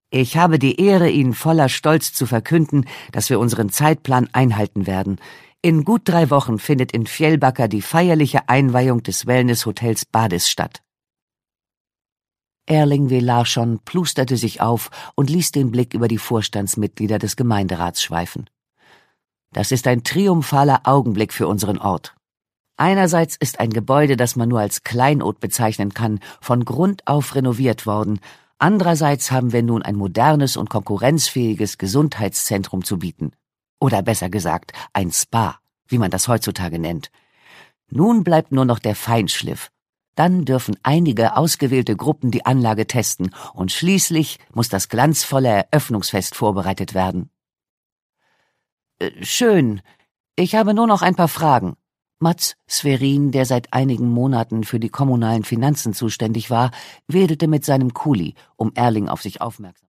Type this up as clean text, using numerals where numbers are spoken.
Ich habe die Ehre, Ihnen voller Stolz zu verkünden, dass wir unseren Zeitplan einhalten werden. In gut 3 Wochen findet in Fjällbacka die feierliche Einweihung des Wellnesshotels Badis statt. Erling W. Larsson plusterte sich auf und ließ den Blick über die Vorstandsmitglieder des Gemeinderats schweifen. Das ist ein triumphaler Augenblick für unseren Ort. Einerseits ist ein Gebäude, das man nur als Kleinod bezeichnen kann, von Grund auf renoviert worden. Andererseits haben wir nun ein modernes und konkurrenzfähiges Gesundheitszentrum zu bieten. Oder besser gesagt, ein Spa, wie man das heutzutage nennt. Nun bleibt nur noch der Feinschliff. Dann dürfen einige ausgewählte Gruppen die Anlage testen und schließlich muss das glanzvolle Eröffnungsfest vorbereitet werden. Schön. Ich habe nur noch ein paar Fragen. Mats Sverin, der seit einigen Monaten für die kommunalen Finanzen zuständig war, wedelte mit seinem Kuli, um Erling auf sich aufmerksam